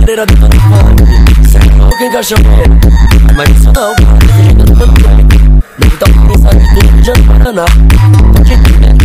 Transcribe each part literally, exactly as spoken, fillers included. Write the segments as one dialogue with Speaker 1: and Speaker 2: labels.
Speaker 1: Pereira do funk, cê é louco, encaixou ele. Mas isso não, cara, desse jeito eu tô dando bem. Nego tá pensando que tudo já não para nada. Pode entender.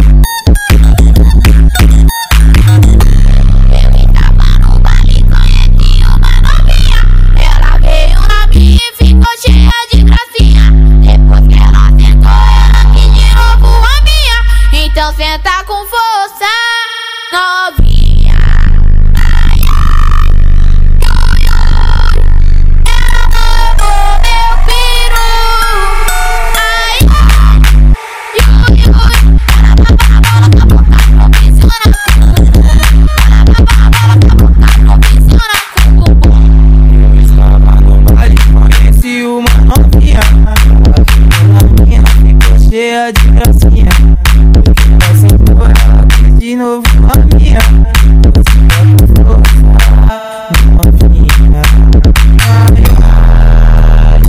Speaker 2: Eu estava no baile, conheci uma novinha. Ela veio na minha e ficou cheia de gracinha. Depois que ela sentou, ela quis de novo a minha. Então senta com força, novinha. Ai, ai, ui, ui. Ela roubou meu peru. Ai, ai, ui, ui. Ela baba a bola com a boca profissional. Ela baba a bola com a boca profissional com bumbum.
Speaker 3: Eu estava no baile, conheci uma novinha. Ela veio na minha, ficou cheia de gracinha. Porque ela sentou, ela quis de novo a minha. Você vai com força, novinha. Ai, ai,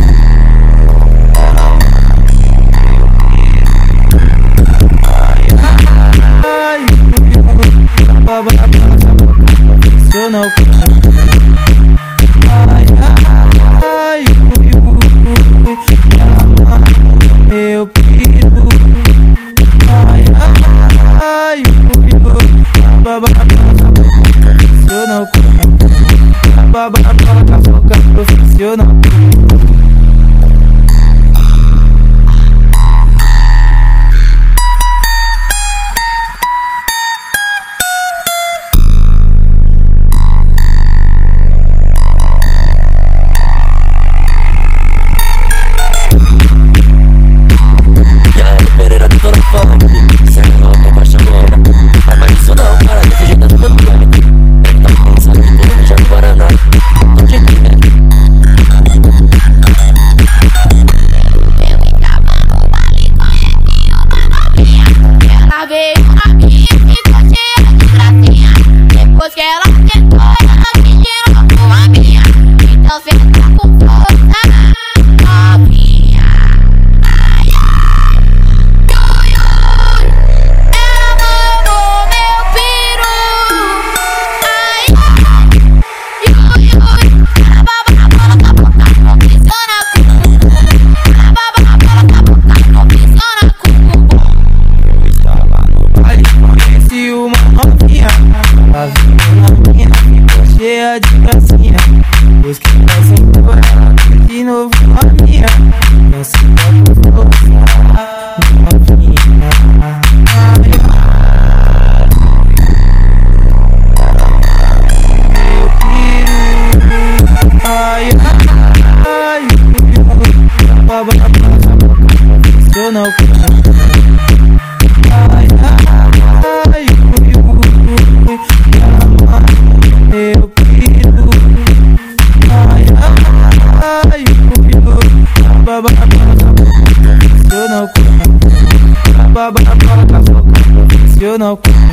Speaker 3: ai, ai, ai, baba a bola com a boca profissional. Ai, ai, ui, ui, ui, ela amarrou meu peru. Ai, ai, ui, ui, baba a bola com a boca profissional. Baba a bola com a boca profissional.
Speaker 1: Pereira do funk, cê é louco, encaixou ele. Mas isso não, cara, desse jeito eu tô dando bem. Nego tá pensando que tudo já não para nada. Pode entender.
Speaker 2: Eu estava no baile, conheci uma novinha. Ela veio na minha e ficou cheia de gracinha. Depois que ela sentou, ela quis de novo a minha. Então senta com força, novinha. Ai, ai, ui, ui. Ela roubou meu peru. Ai, ai, ui, ui. Ela baba a bola com a boca profissional com bumbum. Ela baba a bola com a boca profissional com bumbum.
Speaker 3: Eu estava no baile, conheci uma novinha. Ela veio na minha, ficou cheia de gracinha. Depois que ela sentou, ela quis de novo a minha. Então se vai com força, novinha. Ai, ai, meu peru. Ai, ai, ui, ui, baba a bola com a boca profissional. Ai, ai, ui, ui, ela amarrou meu peru. Ai, ai, ui, ui, baba a bola com a boca profissional. Baba a bola com a boca profissional.